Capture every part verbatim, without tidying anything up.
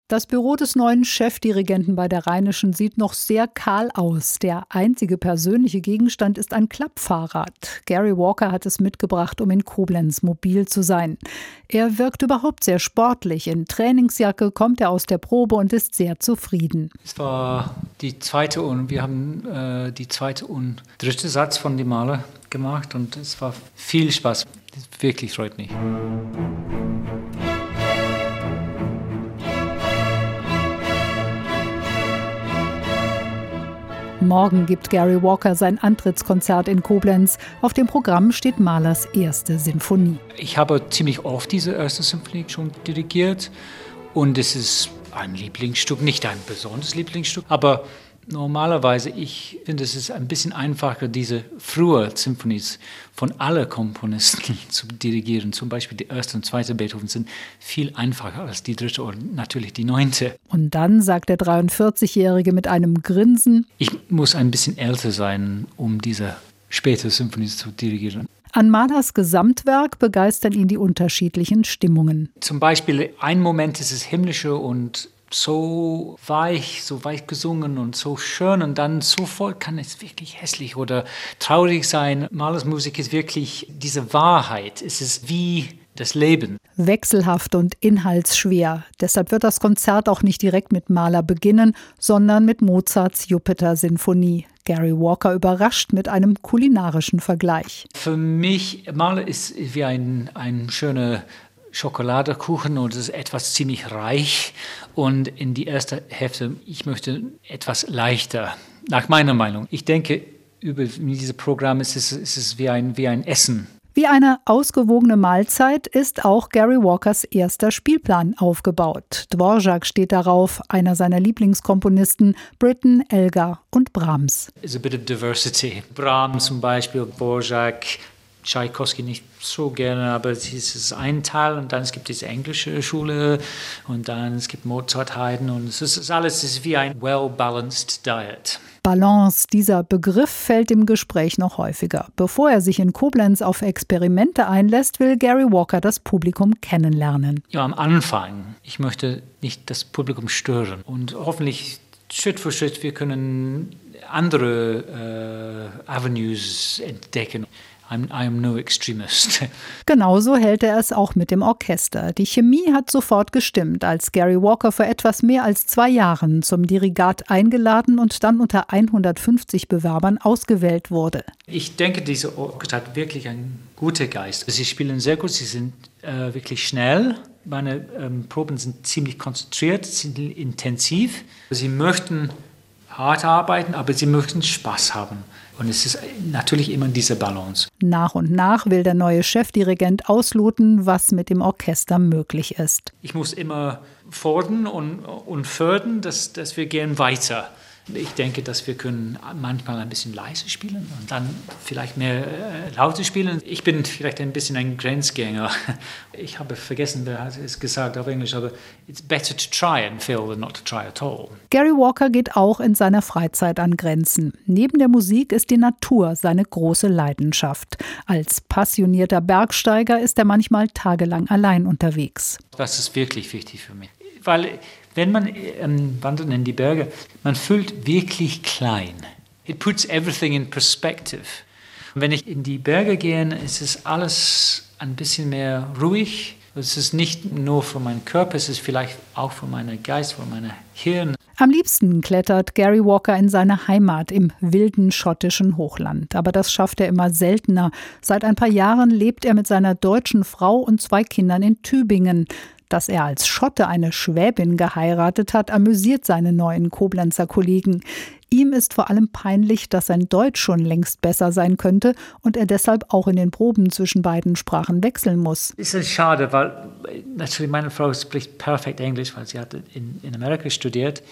Das Büro des neuen Chefdirigenten bei der Rheinischen sieht noch sehr kahl aus. Der einzige persönliche Gegenstand ist ein Klappfahrrad. Gary Walker hat es mitgebracht, um in Koblenz mobil zu sein. Er wirkt überhaupt sehr sportlich. In Trainingsjacke kommt er aus der Probe und ist sehr zufrieden. Es war die zweite und wir haben äh, die zweite und dritte Satz von dem Maler gemacht und es war viel Spaß. Das wirklich freut mich. Morgen gibt Gary Walker sein Antrittskonzert in Koblenz. Auf dem Programm steht Mahlers erste Sinfonie. Ich habe ziemlich oft diese erste Sinfonie schon dirigiert und es ist ein Lieblingsstück, nicht ein besonderes Lieblingsstück, aber normalerweise, ich finde, es ist ein bisschen einfacher, diese frühe Sinfonies von allen Komponisten zu dirigieren. Zum Beispiel die erste und zweite Beethoven sind viel einfacher als die dritte und natürlich die neunte. Und dann sagt der dreiundvierzigjährige mit einem Grinsen: Ich muss ein bisschen älter sein, um diese späte Sinfonie zu dirigieren. An Mahlers Gesamtwerk begeistern ihn die unterschiedlichen Stimmungen. Zum Beispiel ein Moment ist es himmlische und so weich, so weich gesungen und so schön und dann sofort kann es wirklich hässlich oder traurig sein. Mahlers Musik ist wirklich diese Wahrheit. Es ist wie das Leben. Wechselhaft und inhaltsschwer. Deshalb wird das Konzert auch nicht direkt mit Mahler beginnen, sondern mit Mozarts Jupiter-Sinfonie. Gary Walker überrascht mit einem kulinarischen Vergleich. Für mich, Mahler ist wie ein, ein schöner Schokoladekuchen und es ist etwas ziemlich reich und in die erste Hälfte, ich möchte etwas leichter, nach meiner Meinung. Ich denke, über dieses Programm ist es, ist es wie, ein, wie ein Essen. Wie eine ausgewogene Mahlzeit ist auch Gary Walkers erster Spielplan aufgebaut. Dvorak steht darauf, einer seiner Lieblingskomponisten, Britten, Elgar und Brahms. It's a bit of diversity. Brahms zum Beispiel, Dvorak, Tschaikowski nicht so gerne, aber es ist ein Teil und dann es gibt diese englische Schule und dann es gibt Mozart, Haydn und es ist alles ist wie ein well-balanced diet. Balance, dieser Begriff fällt im Gespräch noch häufiger. Bevor er sich in Koblenz auf Experimente einlässt, will Gary Walker das Publikum kennenlernen. Ja, am Anfang, ich möchte nicht das Publikum stören und hoffentlich Schritt für Schritt wir können andere äh, Avenues entdecken. I'm, I'm no extremist. Genauso hält er es auch mit dem Orchester. Die Chemie hat sofort gestimmt, als Gary Walker vor etwas mehr als zwei Jahren zum Dirigat eingeladen und dann unter hundertfünfzig Bewerbern ausgewählt wurde. Ich denke, diese Orchester hat wirklich einen guten Geist. Sie spielen sehr gut, sie sind äh, wirklich schnell. Meine ähm, Proben sind ziemlich konzentriert, sind intensiv. Sie möchten hart arbeiten, aber sie möchten Spaß haben. Und es ist natürlich immer diese Balance. Nach und nach will der neue Chefdirigent ausloten, was mit dem Orchester möglich ist. Ich muss immer fordern und, und fördern, dass, dass wir gehen weiter. Ich denke, dass wir können manchmal ein bisschen leise spielen und dann vielleicht mehr äh, lauter spielen. Ich bin vielleicht ein bisschen ein Grenzgänger. Ich habe vergessen, wer hat es gesagt auf Englisch, aber it's better to try and fail than not to try at all. Gary Walker geht auch in seiner Freizeit an Grenzen. Neben der Musik ist die Natur seine große Leidenschaft. Als passionierter Bergsteiger ist er manchmal tagelang allein unterwegs. Das ist wirklich wichtig für mich, weil wenn man ähm, wandert in die Berge, man fühlt wirklich klein. It puts everything in perspective. Und wenn ich in die Berge gehe, ist es alles ein bisschen mehr ruhig. Es ist nicht nur für meinen Körper, es ist vielleicht auch für meinen Geist, für mein Hirn. Am liebsten klettert Gary Walker in seine Heimat im wilden schottischen Hochland. Aber das schafft er immer seltener. Seit ein paar Jahren lebt er mit seiner deutschen Frau und zwei Kindern in Tübingen. Dass er als Schotte eine Schwäbin geheiratet hat, amüsiert seine neuen Koblenzer Kollegen. Ihm ist vor allem peinlich, dass sein Deutsch schon längst besser sein könnte und er deshalb auch in den Proben zwischen beiden Sprachen wechseln muss. Es ist schade, weil natürlich meine Frau spricht perfekt Englisch, weil sie hat in, in Amerika studiert.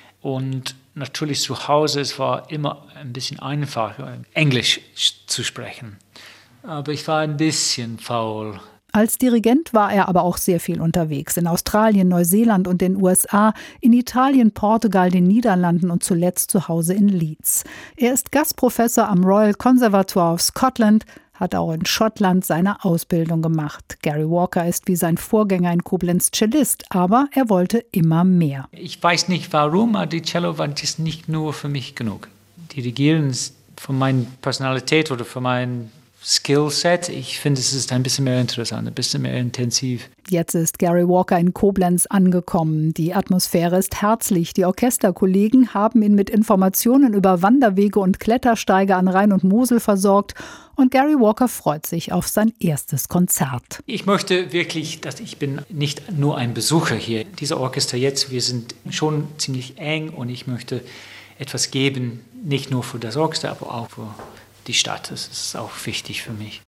Und natürlich zu Hause, es war immer ein bisschen einfacher, Englisch zu sprechen. Aber ich war ein bisschen faul. Als Dirigent war er aber auch sehr viel unterwegs. In Australien, Neuseeland und den U S A, in Italien, Portugal, den Niederlanden und zuletzt zu Hause in Leeds. Er ist Gastprofessor am Royal Conservatoire of Scotland, hat auch in Schottland seine Ausbildung gemacht. Gary Walker ist wie sein Vorgänger in Koblenz Cellist, aber er wollte immer mehr. Ich weiß nicht warum, aber die Cello war das nicht nur für mich genug. Dirigieren ist von meiner Personalität oder von meinem Skillset, ich finde, es ist ein bisschen mehr interessant, ein bisschen mehr intensiv. Jetzt ist Gary Walker in Koblenz angekommen. Die Atmosphäre ist herzlich. Die Orchesterkollegen haben ihn mit Informationen über Wanderwege und Klettersteige an Rhein und Mosel versorgt. Und Gary Walker freut sich auf sein erstes Konzert. Ich möchte wirklich, dass ich bin nicht nur ein Besucher hier. Dieser Orchester jetzt, wir sind schon ziemlich eng und ich möchte etwas geben, nicht nur für das Orchester, aber auch für die Stadt. Das ist auch wichtig für mich.